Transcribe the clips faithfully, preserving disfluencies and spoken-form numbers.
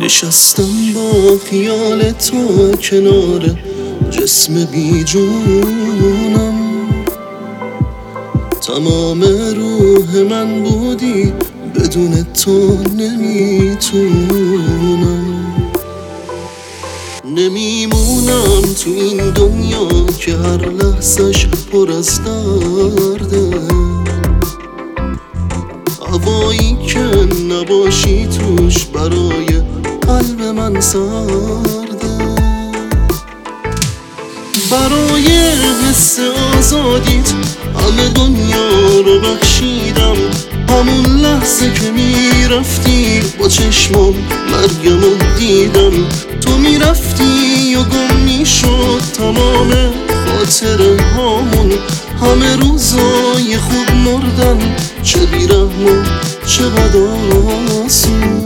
نشستم با خیال تو کنار جسم بی جونم، تمام روح من بودی بدون تو نمیتونم. نمیمونم تو این دنیا که هر لحظش پر از درده، هوایی که نباشی توش برای قلب من سرده. برای حس آزادیت همه دنیا رو بخشیدم، همون لحظه که میرفتی با چشمام مرگم رو دیدم. تو میرفتی و گم میشد تمام خاطره هامون، همه روزای خوب مردن، چه بیرحم و چه بد آسون.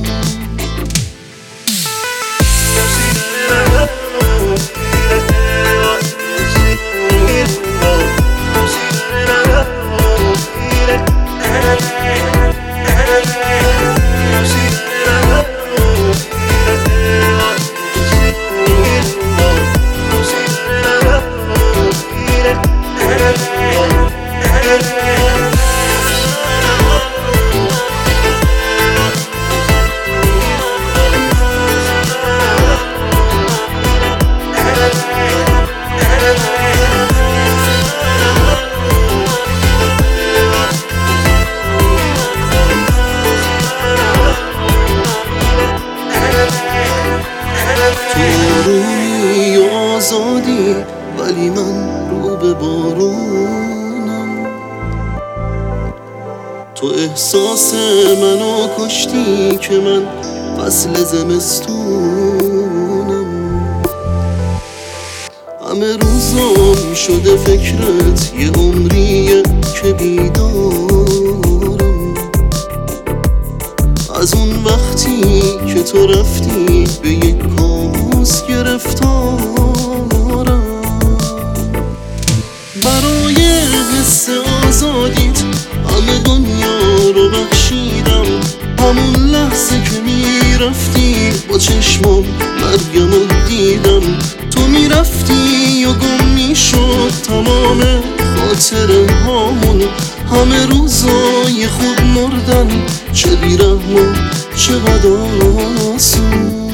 تو روی آزادی ولی من رو به بارونم، تو احساس منو کشتی که من فصل زمستونم. همه روزم شده فکرت، یه عمریه که بیدارم، از اون وقتی که تو رفتی به یک کابوس گرفتارم. برای حس آزادیت همه دنیا رو بخشیدم، همون لحظه که میرفتی با چشمام مرگم رو دیدم. تو میرفتی و گم میشد تمام خاطره هامون، همه روزای خوب مردن، چه بیرحم و چه بد آسون.